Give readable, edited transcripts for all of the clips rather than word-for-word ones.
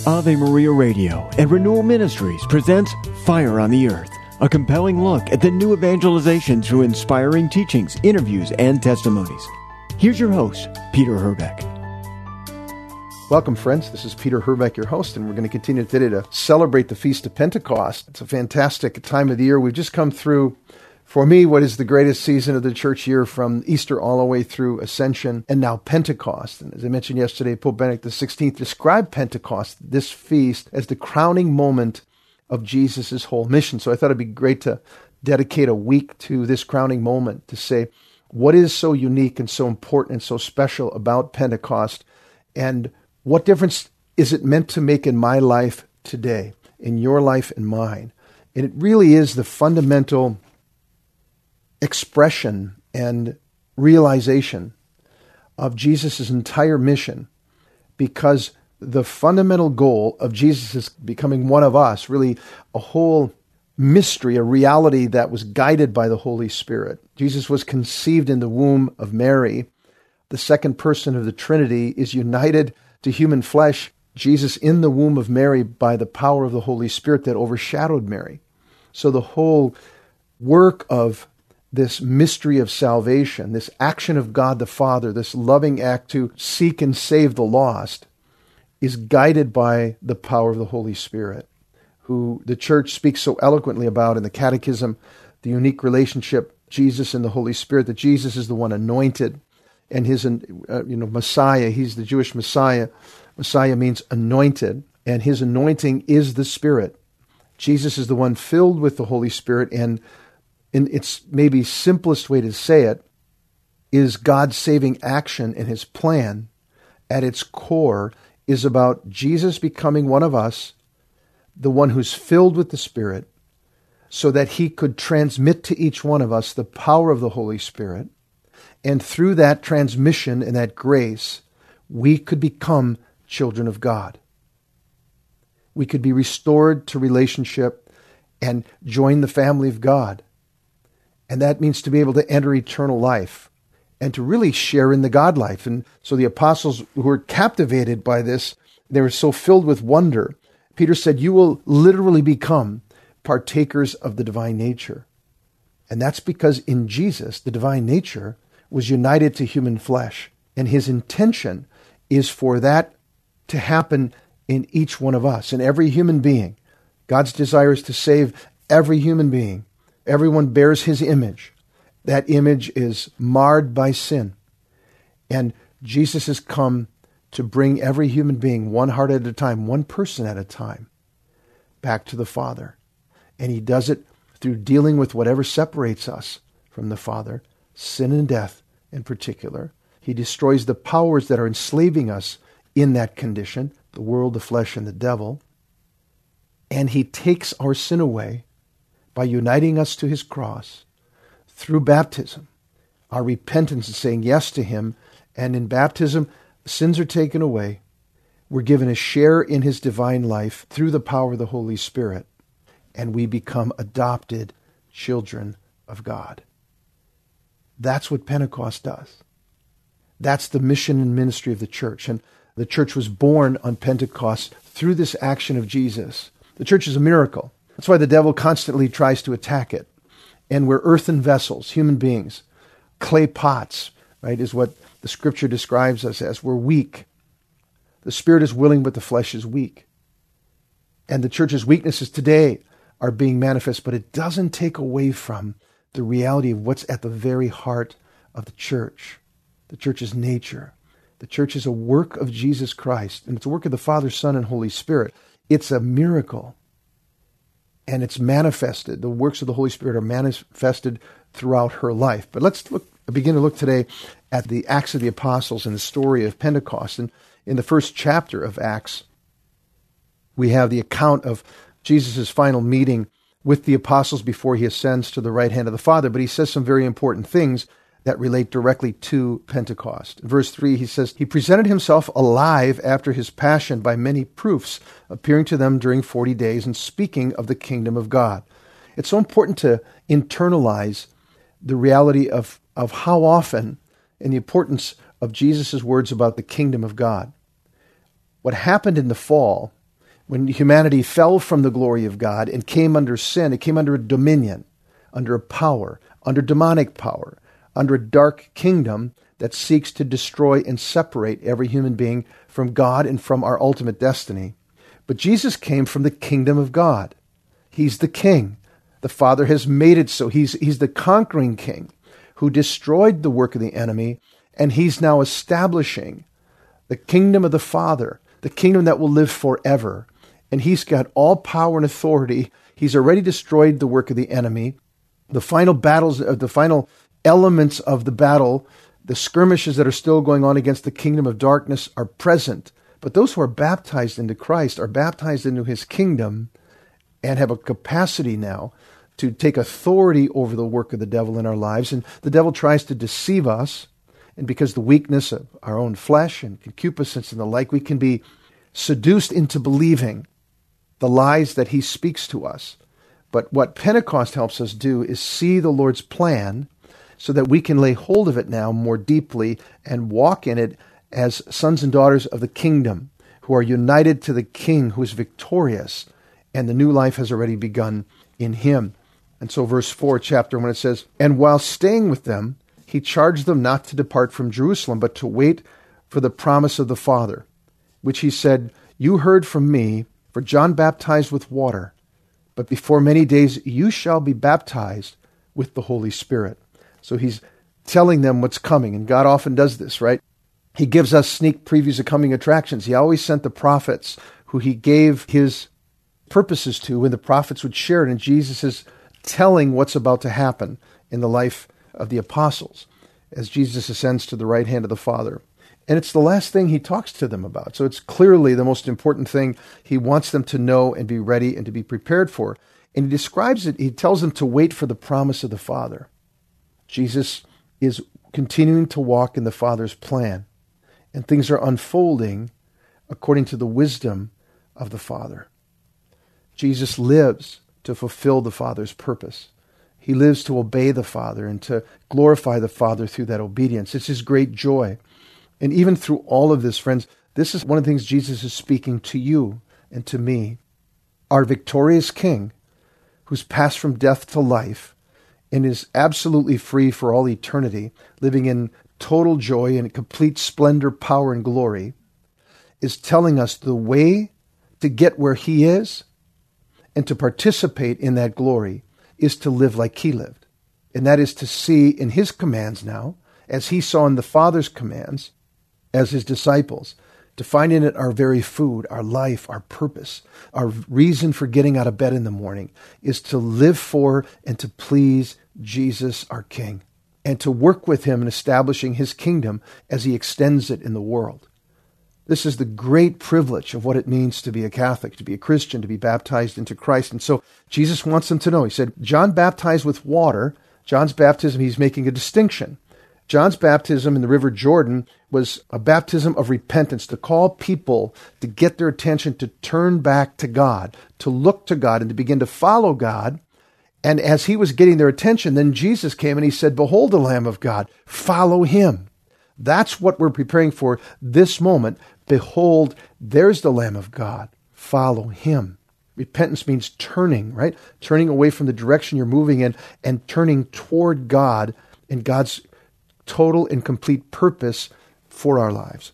Ave Maria Radio and Renewal Ministries presents Fire on the Earth, a compelling look at the new evangelization through inspiring teachings, interviews, and testimonies. Here's your host, Peter Herbeck. Welcome, friends. This is Peter Herbeck, your host, and we're going to continue today to celebrate the Feast of Pentecost. It's a fantastic time of the year. We've just come through, for me, what is the greatest season of the church year, from Easter all the way through Ascension and now Pentecost. And as I mentioned yesterday, Pope Benedict XVI described Pentecost, this feast, as the crowning moment of Jesus' whole mission. So I thought it'd be great to dedicate a week to this crowning moment, to say, what is so unique and so important and so special about Pentecost, and what difference is it meant to make in my life today, in your life and mine? And it really is the fundamental expression and realization of Jesus' entire mission, because the fundamental goal of Jesus becoming one of us, really a whole mystery, a reality that was guided by the Holy Spirit. Jesus was conceived in the womb of Mary. The second person of the Trinity is united to human flesh, Jesus in the womb of Mary, by the power of the Holy Spirit that overshadowed Mary. So the whole work of this mystery of salvation, this action of God the Father, this loving act to seek and save the lost, is guided by the power of the Holy Spirit, who the church speaks so eloquently about in the Catechism, the unique relationship, Jesus and the Holy Spirit, that Jesus is the one anointed, and his Messiah, he's the Jewish Messiah. Messiah means anointed, and his anointing is the Spirit. Jesus is the one filled with the Holy Spirit, and in its maybe simplest way to say it, is God's saving action and his plan at its core is about Jesus becoming one of us, the one who's filled with the Spirit, so that he could transmit to each one of us the power of the Holy Spirit. And through that transmission and that grace, we could become children of God. We could be restored to relationship and join the family of God. And that means to be able to enter eternal life and to really share in the God life. And so the apostles who were captivated by this, they were so filled with wonder. Peter said, you will literally become partakers of the divine nature. And that's because in Jesus, the divine nature was united to human flesh. And his intention is for that to happen in each one of us, in every human being. God's desire is to save every human being. Everyone bears his image. That image is marred by sin. And Jesus has come to bring every human being, one heart at a time, one person at a time, back to the Father. And he does it through dealing with whatever separates us from the Father, sin and death in particular. He destroys the powers that are enslaving us in that condition, the world, the flesh, and the devil. And he takes our sin away by uniting us to his cross through baptism, our repentance and saying yes to him. And in baptism, sins are taken away. We're given a share in his divine life through the power of the Holy Spirit, and we become adopted children of God. That's what Pentecost does. That's the mission and ministry of the church. And the church was born on Pentecost through this action of Jesus. The church is a miracle. That's why the devil constantly tries to attack it. And we're earthen vessels, human beings. Clay pots, right, is what the Scripture describes us as. We're weak. The spirit is willing, but the flesh is weak. And the church's weaknesses today are being manifest, but it doesn't take away from the reality of what's at the very heart of the church. The church's nature. The church is a work of Jesus Christ, and it's a work of the Father, Son, and Holy Spirit. It's a miracle. And it's manifested. The works of the Holy Spirit are manifested throughout her life. But let's begin to look today at the Acts of the Apostles and the story of Pentecost. And in the first chapter of Acts, we have the account of Jesus' final meeting with the apostles before he ascends to the right hand of the Father. But he says some very important things that relate directly to Pentecost. In verse 3, he says, he presented himself alive after his passion by many proofs, appearing to them during 40 days and speaking of the kingdom of God. It's so important to internalize the reality of how often and the importance of Jesus' words about the kingdom of God. What happened in the fall When humanity fell from the glory of God and came under sin, it came under a dominion, under a power, under demonic power, under a dark kingdom that seeks to destroy and separate every human being from God and from our ultimate destiny. But Jesus came from the kingdom of God. He's the king. The Father has made it so. He's the conquering king who destroyed the work of the enemy, and he's now establishing the kingdom of the Father, the kingdom that will live forever. And he's got all power and authority. He's already destroyed the work of the enemy. The final battles, the final elements of the battle, the skirmishes that are still going on against the kingdom of darkness are present. But those who are baptized into Christ are baptized into his kingdom and have a capacity now to take authority over the work of the devil in our lives. And the devil tries to deceive us. And because the weakness of our own flesh and concupiscence and the like, we can be seduced into believing the lies that he speaks to us. But what Pentecost helps us do is see the Lord's plan so that we can lay hold of it now more deeply and walk in it as sons and daughters of the kingdom who are united to the King who is victorious, and the new life has already begun in him. And so verse 4, chapter 1, it says, "And while staying with them, he charged them not to depart from Jerusalem, but to wait for the promise of the Father, which he said, 'You heard from me, for John baptized with water, but before many days you shall be baptized with the Holy Spirit.'" So he's telling them what's coming, and God often does this, right? He gives us sneak previews of coming attractions. He always sent the prophets who he gave his purposes to, and the prophets would share it, and Jesus is telling what's about to happen in the life of the apostles as Jesus ascends to the right hand of the Father. And it's the last thing he talks to them about. So it's clearly the most important thing he wants them to know and be ready and to be prepared for. And he describes it, he tells them to wait for the promise of the Father. Jesus is continuing to walk in the Father's plan, and things are unfolding according to the wisdom of the Father. Jesus lives to fulfill the Father's purpose. He lives to obey the Father and to glorify the Father through that obedience. It's his great joy. And even through all of this, friends, this is one of the things Jesus is speaking to you and to me. Our victorious King, who's passed from death to life and is absolutely free for all eternity, living in total joy and complete splendor, power, and glory, is telling us the way to get where he is and to participate in that glory is to live like he lived. And that is to see in his commands now, as he saw in the Father's commands, as his disciples, to find in it our very food, our life, our purpose, our reason for getting out of bed in the morning, is to live for and to please Jesus, our King, and to work with him in establishing his kingdom as he extends it in the world. This is the great privilege of what it means to be a Catholic, to be a Christian, to be baptized into Christ. And so Jesus wants them to know. He said, John baptized with water. John's baptism, he's making a distinction. John's baptism in the River Jordan was a baptism of repentance, to call people to get their attention, to turn back to God, to look to God, and to begin to follow God. And as he was getting their attention, then Jesus came and he said, "Behold the Lamb of God, follow him." That's what we're preparing for this moment. Behold, there's the Lamb of God. Follow him. Repentance means turning, right? Turning away from the direction you're moving in and turning toward God and God's total and complete purpose for our lives.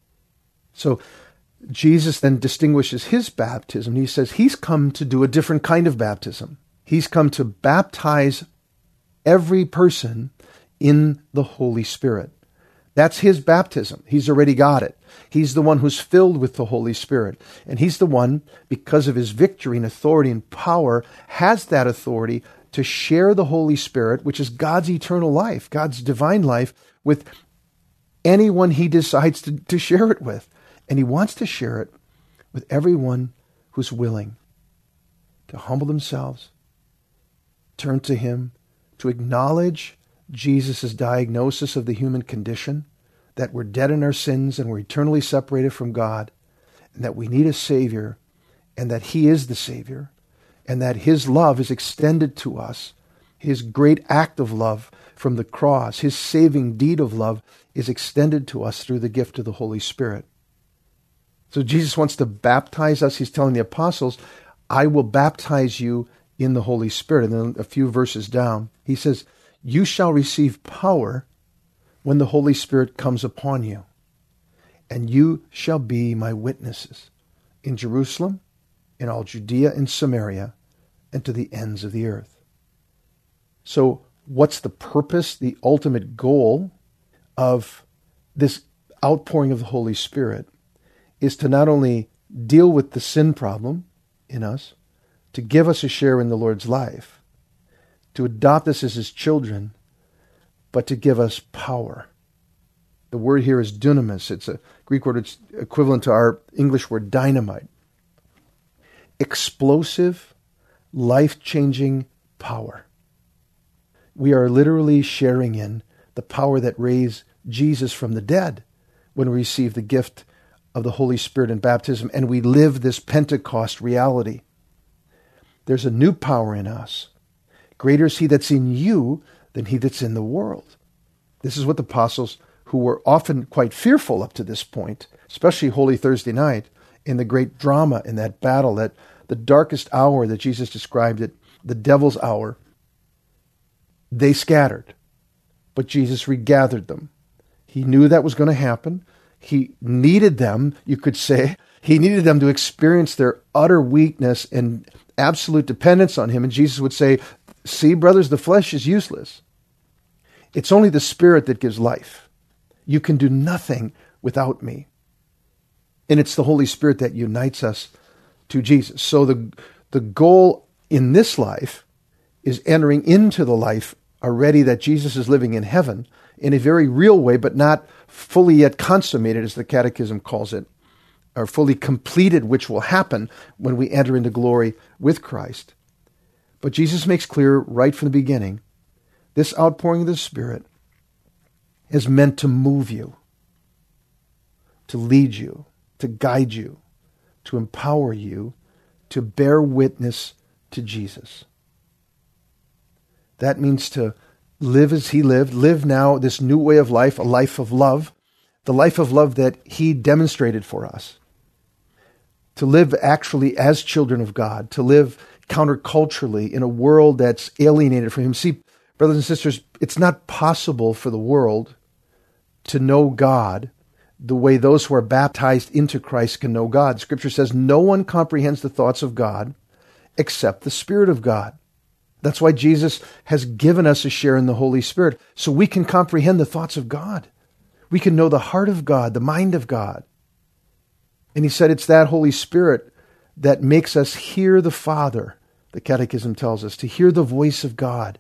So Jesus then distinguishes his baptism. He says he's come to do a different kind of baptism. He's come to baptize every person in the Holy Spirit. That's his baptism. He's already got it. He's the one who's filled with the Holy Spirit. And he's the one, because of his victory and authority and power, has that authority to share the Holy Spirit, which is God's eternal life, God's divine life, with anyone he decides to share it with. And he wants to share it with everyone who's willing to humble themselves, turn to him, to acknowledge Jesus' diagnosis of the human condition, that we're dead in our sins and we're eternally separated from God, and that we need a Savior, and that he is the Savior, and that his love is extended to us. His great act of love from the cross, his saving deed of love, is extended to us through the gift of the Holy Spirit. So Jesus wants to baptize us. He's telling the apostles, I will baptize you in the Holy Spirit. And then a few verses down, he says, you shall receive power when the Holy Spirit comes upon you, and you shall be my witnesses in Jerusalem, in all Judea and Samaria, and to the ends of the earth. So what's the purpose, the ultimate goal of this outpouring of the Holy Spirit is to not only deal with the sin problem in us, to give us a share in the Lord's life, to adopt us as his children, but to give us power. The word here is dunamis. It's a Greek word. It's equivalent to our English word dynamite. Explosive, life-changing power. We are literally sharing in the power that raised Jesus from the dead when we receive the gift of the Holy Spirit in baptism, and we live this Pentecost reality. There's a new power in us. Greater is he that's in you than he that's in the world. This is what the apostles, who were often quite fearful up to this point, especially Holy Thursday night, in the great drama in that battle, that the darkest hour that Jesus described it, the devil's hour, they scattered, but Jesus regathered them. He knew that was going to happen. He needed them, you could say. He needed them to experience their utter weakness and absolute dependence on him. And Jesus would say, see, brothers, the flesh is useless. It's only the Spirit that gives life. You can do nothing without me. And it's the Holy Spirit that unites us to Jesus. So the goal in this life is entering into the life already that Jesus is living in heaven in a very real way, but not fully yet consummated, as the Catechism calls it, or fully completed, which will happen when we enter into glory with Christ. But Jesus makes clear right from the beginning, this outpouring of the Spirit is meant to move you, to lead you, to guide you, to empower you, to bear witness to Jesus. That means to live as he lived, live now this new way of life, a life of love, the life of love that he demonstrated for us. To live actually as children of God, to live counterculturally in a world that's alienated from him. See, brothers and sisters, it's not possible for the world to know God the way those who are baptized into Christ can know God. Scripture says no one comprehends the thoughts of God except the Spirit of God. That's why Jesus has given us a share in the Holy Spirit, so we can comprehend the thoughts of God. We can know the heart of God, the mind of God. And he said it's that Holy Spirit that makes us hear the Father, the Catechism tells us, to hear the voice of God.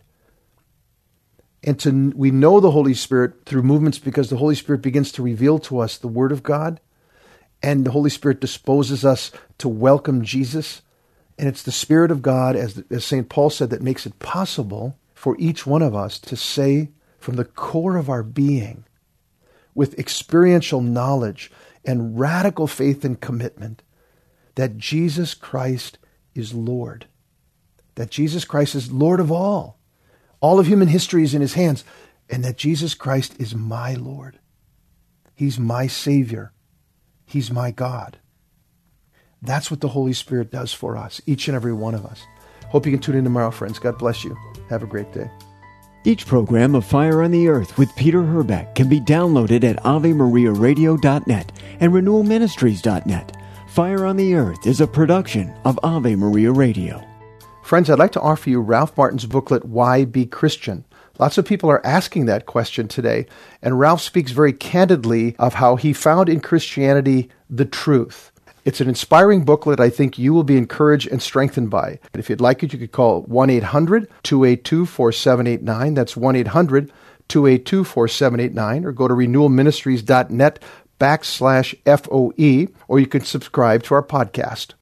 And we know the Holy Spirit through movements because the Holy Spirit begins to reveal to us the Word of God, and the Holy Spirit disposes us to welcome Jesus. And it's the Spirit of God, as St. Paul said, that makes it possible for each one of us to say from the core of our being, with experiential knowledge and radical faith and commitment, that Jesus Christ is Lord. That Jesus Christ is Lord of all. All of human history is in his hands. And that Jesus Christ is my Lord. He's my Savior. He's my God. That's what the Holy Spirit does for us, each and every one of us. Hope you can tune in tomorrow, friends. God bless you. Have a great day. Each program of Fire on the Earth with Peter Herbeck can be downloaded at AveMariaRadio.net and RenewalMinistries.net. Fire on the Earth is a production of Ave Maria Radio. Friends, I'd like to offer you Ralph Martin's booklet, Why Be Christian? Lots of people are asking that question today, and Ralph speaks very candidly of how he found in Christianity the truth. It's an inspiring booklet I think you will be encouraged and strengthened by. If you'd like it, you could call 1-800-282-4789. That's 1-800-282-4789, or go to renewalministries.net/FOE, or you can subscribe to our podcast.